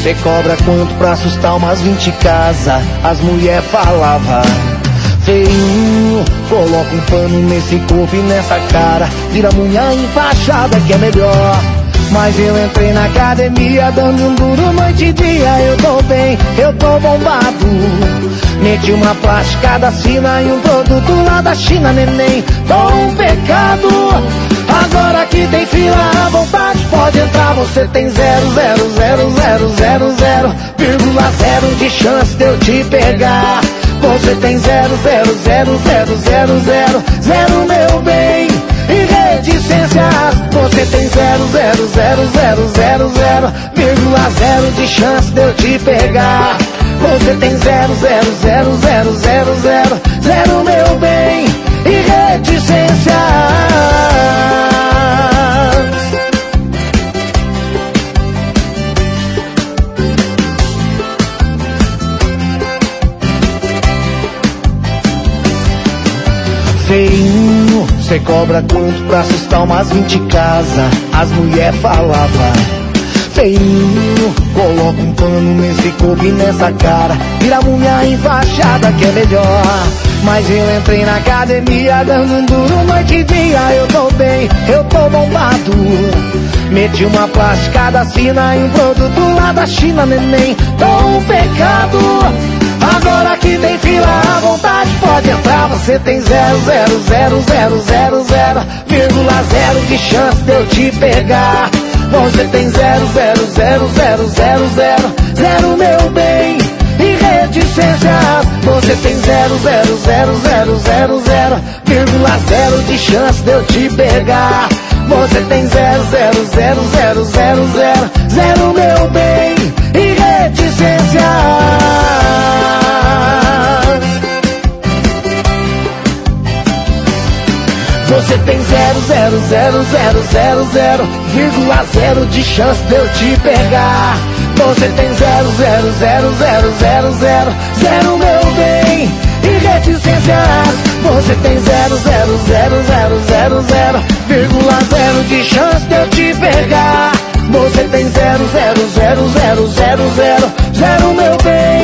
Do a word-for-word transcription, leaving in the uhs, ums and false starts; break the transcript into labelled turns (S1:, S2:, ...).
S1: Cê cobra quanto pra assustar umas vinte casa? As mulher falava feinho, coloca um pano nesse corpo e nessa cara, vira mulher enfaixada que é melhor. Mas eu entrei na academia dando um duro noite e dia. Eu tô bem, eu tô bombado. Meti uma plasticada fina e um produto lá da China, neném. Tô um pecado. Agora que tem fila à vontade, pode entrar. Você tem zero, zero, zero, zero, zero, zero, vírgula zero de chance de eu te pegar. Você tem zero, zero, zero, zero, zero, zero, zero, meu bem. E reticências, você tem zero, zero, zero, zero, zero, zero, vírgula zero de chance de eu te pegar. Você tem zero, zero, zero, zero, zero, zero, zero, meu bem. E reticências. Feinho, cê cobra quanto pra assustar umas vinte casa? As mulher falava feinho, coloca um pano nesse corpo e nessa cara, vira mulher enfaixada que é melhor. Mas eu entrei na academia dando um duro noite e dia. Eu tô bem, eu tô bombado. Meti uma plasticada fina e um produto lá da China, neném. Tô um pecado. Agora que tem fila à vontade, pode entrar. Você tem zero, zero, zero, zero, zero, zero, vírgula zero de chance de eu te pegar. Você tem zero, zero, zero, zero, zero, zero, zero, meu bem. E reticências, você tem zero, zero, zero, zero, zero, zero, vírgula zero de chance de eu te pegar. Você tem zero, zero, zero, zero, zero, zero, zero, meu bem. E reticências. Você tem zero, zero, zero, zero, zero, zero, vírgula zero de chance de eu te pegar. Você tem zero, zero, zero, zero, zero, zero, zero, meu bem. E reticências, você tem zero, zero, zero, zero, zero, zero, vírgula zero de chance de eu te pegar. Você tem zero, zero, zero, zero, zero, zero, zero, meu bem.